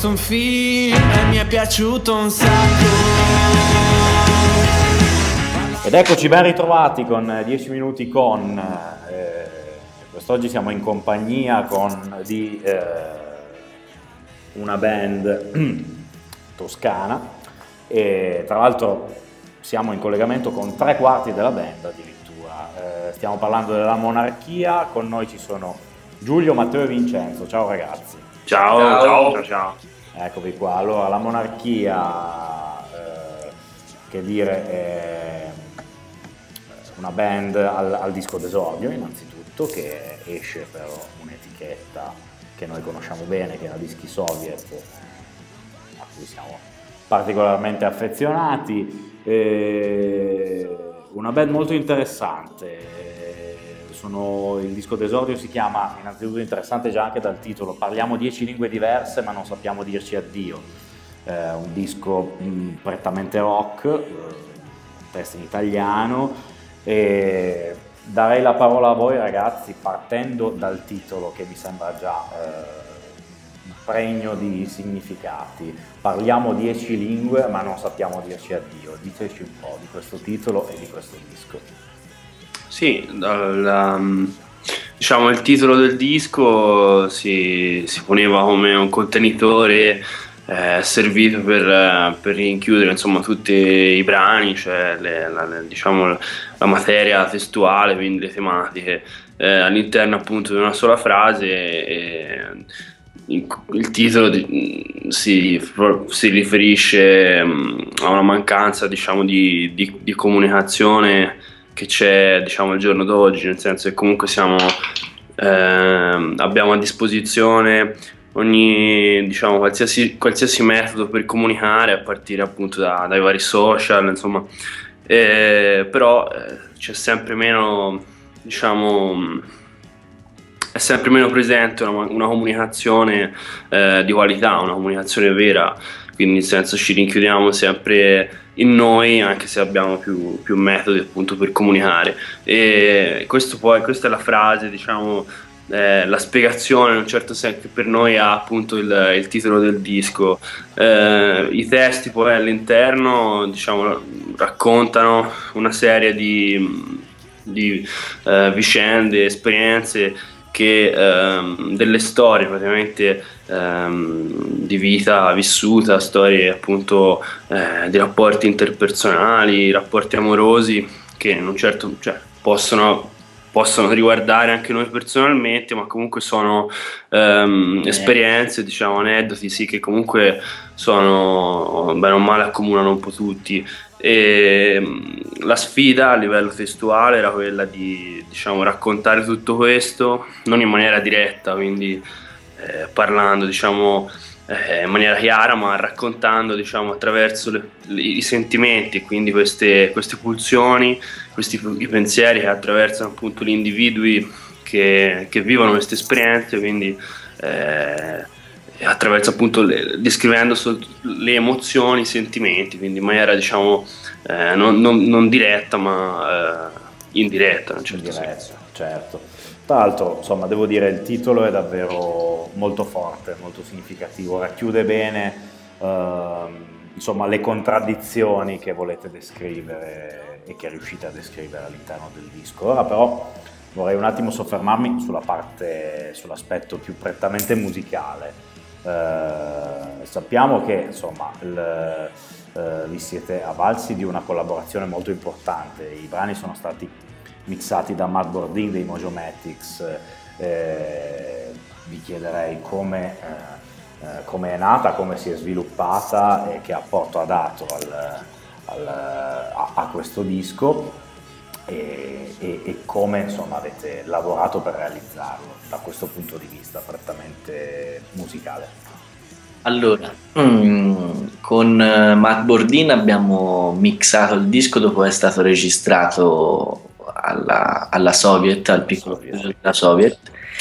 visto un film e mi è piaciuto un sacco. Ed eccoci ben ritrovati con 10 minuti con quest'oggi siamo in compagnia di una band toscana e tra l'altro siamo in collegamento con 3/4 della band addirittura. Stiamo parlando della Monarchia, con noi ci sono Giulio, Matteo e Vincenzo. Ciao ragazzi. Ciao. Eccovi qua. Allora, la Monarchia, che dire, è una band al disco d'esordio innanzitutto, che esce per un'etichetta che noi conosciamo bene, che è la Dischi Soviet, a cui siamo particolarmente affezionati. Una band molto interessante. Il disco d'esordio si chiama, innanzitutto interessante già anche dal titolo, parliamo 10 lingue diverse ma non sappiamo dirci addio. Un disco prettamente rock, testo in italiano, e darei la parola a voi ragazzi partendo dal titolo che mi sembra già pregno di significati. Parliamo 10 lingue ma non sappiamo dirci addio. Diteci un po' di questo titolo e di questo disco. Sì, diciamo il titolo del disco si poneva come un contenitore servito per rinchiudere insomma tutti i brani, cioè la materia testuale, quindi le tematiche all'interno appunto di una sola frase. Il titolo si riferisce a una mancanza diciamo di comunicazione che c'è diciamo al giorno d'oggi, nel senso che comunque abbiamo a disposizione diciamo qualsiasi metodo per comunicare, a partire appunto dai vari social, insomma, però c'è sempre meno, diciamo, è sempre meno presente una comunicazione di qualità, una comunicazione vera, quindi nel senso ci rinchiudiamo sempre in noi, anche se abbiamo più metodi appunto per comunicare. E questa è la frase, diciamo, la spiegazione in un certo senso che per noi ha appunto il titolo del disco. I testi poi all'interno, diciamo, raccontano una serie di vicende, esperienze delle storie praticamente di vita vissuta, storie appunto di rapporti interpersonali, rapporti amorosi che in un certo, cioè, possono riguardare anche noi personalmente, ma comunque sono esperienze, diciamo, aneddoti, sì, che comunque sono bene o male accomunano un po' tutti. E la sfida a livello testuale era quella di, diciamo, raccontare tutto questo non in maniera diretta, quindi parlando, diciamo, in maniera chiara, ma raccontando, diciamo, attraverso i sentimenti, quindi queste pulsioni, i pensieri che attraversano appunto gli individui che vivono queste esperienze, quindi attraverso appunto descrivendo le emozioni, i sentimenti, quindi in maniera, diciamo, non diretta ma indiretta, in un certo senso. Certo. Tra l'altro, insomma, devo dire, il titolo è davvero molto forte, molto significativo, racchiude bene insomma, le contraddizioni che volete descrivere e che riuscite a descrivere all'interno del disco. Ora però vorrei un attimo soffermarmi sull'aspetto più prettamente musicale. Sappiamo che insomma vi siete avvalsi di una collaborazione molto importante, i brani sono stati mixati da Matt Bordin dei Mojomatics. Vi chiederei come è nata, come si è sviluppata e che apporto ha dato a questo disco e come insomma avete lavorato per realizzarlo da questo punto di vista prettamente musicale. Allora, con Matt Bordin abbiamo mixato il disco dopo è stato registrato alla Soviet, al piccolo studio della Soviet,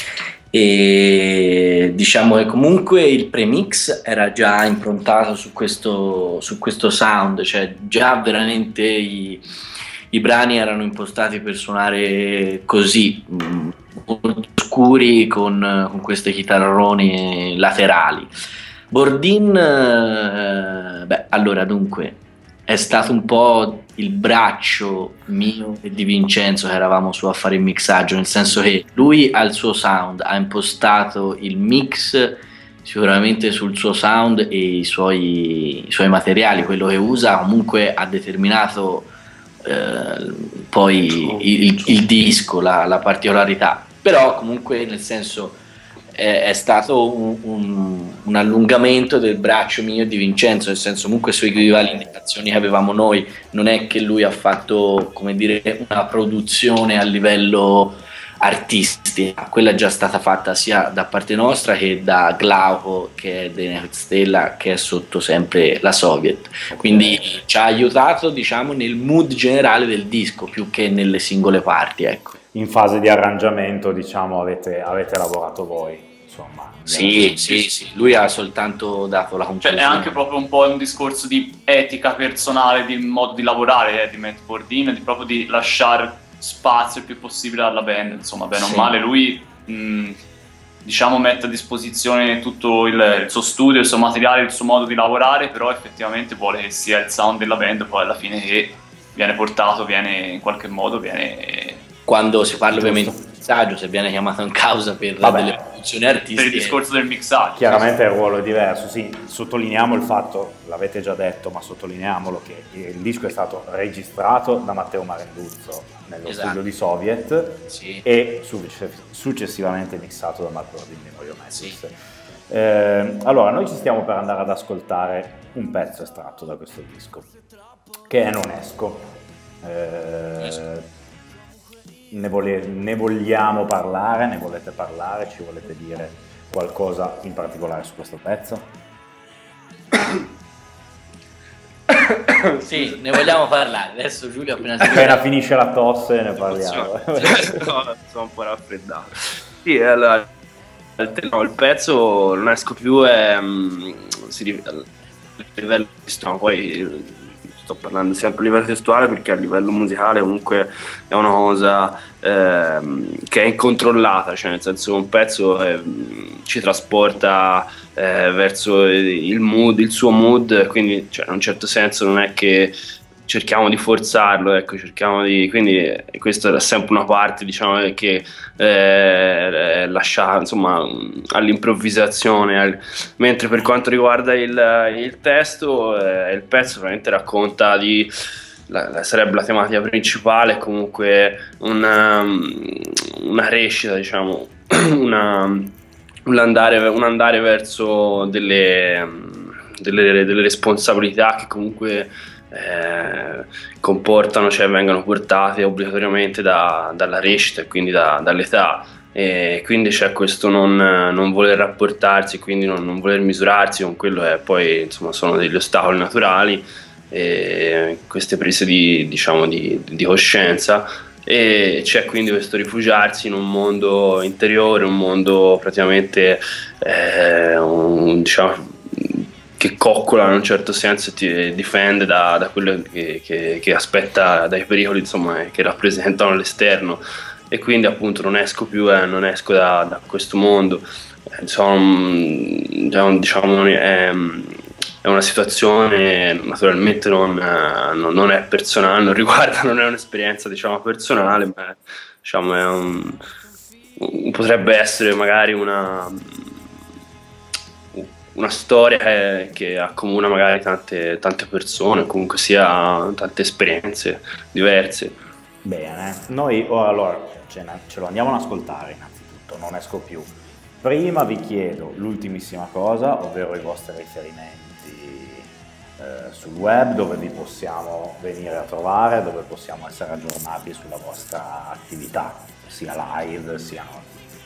e diciamo che comunque il premix era già improntato su questo sound, cioè già veramente i brani erano impostati per suonare così, molto scuri con queste chitarroni laterali. Bourdin, allora dunque, è stato un po' il braccio mio e di Vincenzo che eravamo su a fare il mixaggio, nel senso che lui ha il suo sound, ha impostato il mix sicuramente sul suo sound e i suoi materiali, quello che usa comunque ha determinato poi il disco, la particolarità, però comunque nel senso è stato un allungamento del braccio mio e di Vincenzo, nel senso comunque seguiva le indicazioni che avevamo noi, non è che lui ha fatto, come dire, una produzione a livello artistica, quella è già stata fatta sia da parte nostra che da Glauco, che è della Stella, che è sotto sempre la Soviet, quindi ci ha aiutato, diciamo, nel mood generale del disco più che nelle singole parti, ecco. In fase di arrangiamento, diciamo, avete lavorato voi, insomma. Sì, lui ha soltanto dato la conclusione. Cioè, è anche proprio un po' un discorso di etica personale, di modo di lavorare di Matt Bourdin, di proprio di lasciare spazio il più possibile alla band, insomma, bene o male, lui diciamo mette a disposizione tutto il suo studio, il suo materiale, il suo modo di lavorare, però effettivamente vuole che sia il sound della band poi alla fine che viene portato, viene quando si parla ovviamente di mixaggio, se viene chiamato in causa per delle produzioni artistiche, per il discorso del mixaggio. Chiaramente il ruolo è diverso, sì, sottolineiamo il fatto, l'avete già detto, ma sottolineiamolo, che il disco è stato registrato da Matteo Marenduzzo nello studio di Soviet e successivamente mixato da Matt Bourdin di Norio Matthews. Allora, noi ci stiamo per andare ad ascoltare un pezzo estratto da questo disco, che è Non esco. Ne vogliamo parlare? Ne volete parlare? Ci volete dire qualcosa in particolare su questo pezzo? Sì, ne vogliamo parlare. Adesso Giulio appena finisce la tosse ne parliamo. Sono un po' raffreddato. Sì, allora, il pezzo Non esco più a livello poi sto parlando sempre a livello testuale, perché a livello musicale comunque è una cosa che è incontrollata, cioè nel senso un pezzo ci trasporta verso il suo mood, quindi cioè, in un certo senso non è che cerchiamo di forzarlo, ecco, quindi questa è sempre una parte, diciamo, che lascia, insomma, all'improvvisazione, mentre per quanto riguarda il testo, il pezzo veramente racconta sarebbe la tematica principale, comunque una crescita, diciamo, un andare verso delle responsabilità che comunque comportano, cioè vengono portate obbligatoriamente dalla crescita e quindi dall'età, e quindi c'è questo non voler rapportarsi, quindi non voler misurarsi con quello che poi, insomma, sono degli ostacoli naturali, e queste prese di coscienza, e c'è quindi questo rifugiarsi in un mondo interiore, un mondo praticamente diciamo che coccola in un certo senso e ti difende da quello che aspetta, dai pericoli, insomma, che rappresentano all'esterno, e quindi appunto non esco più, non esco da questo mondo, insomma, diciamo è una situazione, naturalmente non è personale, non è un'esperienza, diciamo, personale, ma diciamo potrebbe essere magari una storia che accomuna magari tante persone, comunque sia tante esperienze diverse. Bene, noi allora ce lo andiamo ad ascoltare innanzitutto, Non esco più. Prima vi chiedo l'ultimissima cosa, ovvero i vostri riferimenti sul web, dove vi possiamo venire a trovare, dove possiamo essere aggiornati sulla vostra attività, sia live sia no.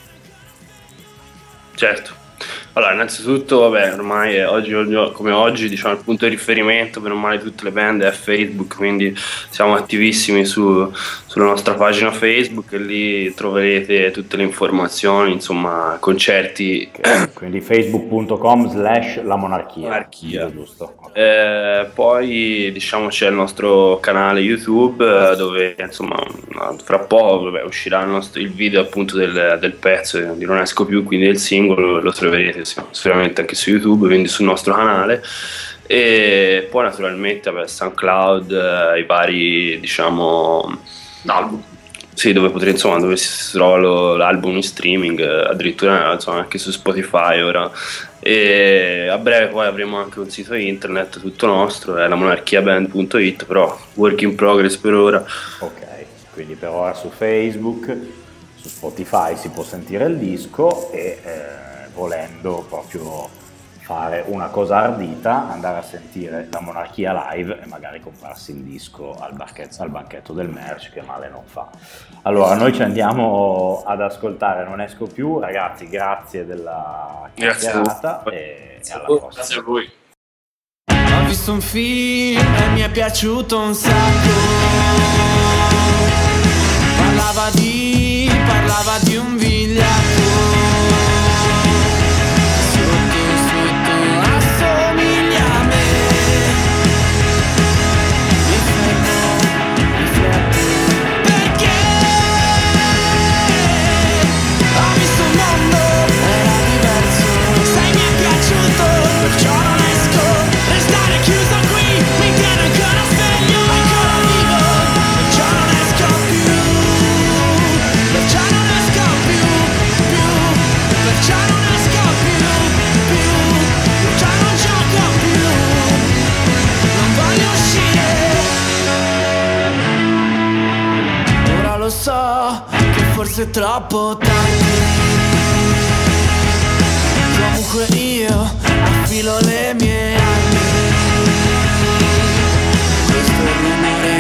Certo. Allora, innanzitutto, vabbè, ormai oggi come oggi, diciamo, il punto di riferimento per male tutte le band è Facebook, quindi siamo attivissimi sulla nostra pagina Facebook, e lì troverete tutte le informazioni, insomma, concerti. Quindi facebook.com/la monarchia. Giusto. Poi, diciamo, c'è il nostro canale YouTube, dove, insomma, fra poco uscirà il video appunto del pezzo di Non esco più, quindi del singolo, lo troverete sicuramente anche su YouTube, quindi sul nostro canale. E poi naturalmente SoundCloud, i vari, diciamo, album. Sì, dove si trova l'album in streaming, addirittura insomma, anche su Spotify ora. E a breve poi avremo anche un sito internet tutto nostro, è lamonarchiaband.it, però work in progress per ora. Ok, quindi per ora su Facebook, su Spotify si può sentire il disco e volendo proprio fare una cosa ardita, andare a sentire la Monarchia live e magari comprarsi il disco al banchetto del merch, che male non fa. Allora, noi ci andiamo ad ascoltare Non esco più. Ragazzi, grazie della chiacchierata e alla prossima. Grazie a voi. Ho visto un film e mi è piaciuto un sacco. Parlava di un vigliacco. So che forse è troppo tardi, comunque io affilo le mie armi. Questo rumore